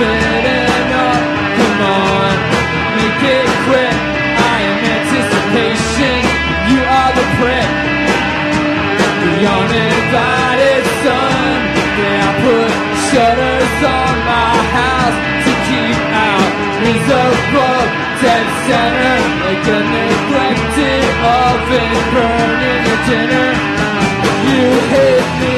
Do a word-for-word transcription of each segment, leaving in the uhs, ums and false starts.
spitting up. Come on, make it quick. I am anticipation. You are the prick. The uninvited son. Yeah, I put shutters on my house to keep out reserve club dead center, like a neglected oven burning your dinner. You hit me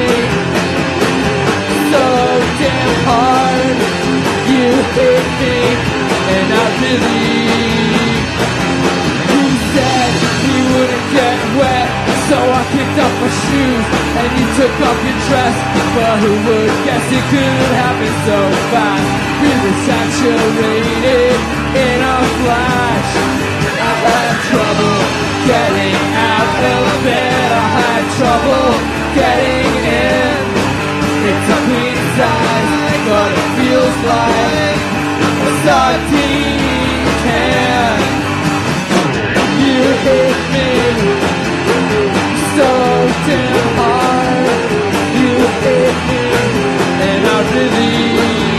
so damn hard. You hit me, and I really. You said you wouldn't get wet, so I kicked off my shoes and you took off your dress. But who would guess it could happen so fast? We were saturated in a flash. I had trouble getting out of bed. I had trouble getting in. It's a queen size, but it feels like a sardine can. You hit me so damn hard. You hit me, and I really.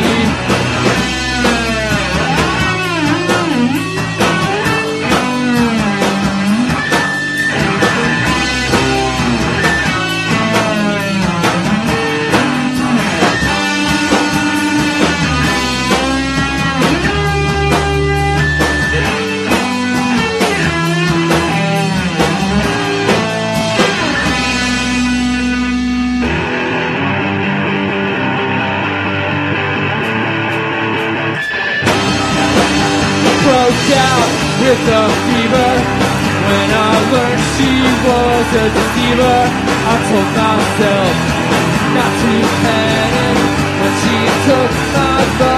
Out with a fever. When I learned she was a deceiver, I told myself not to panic when she took my body.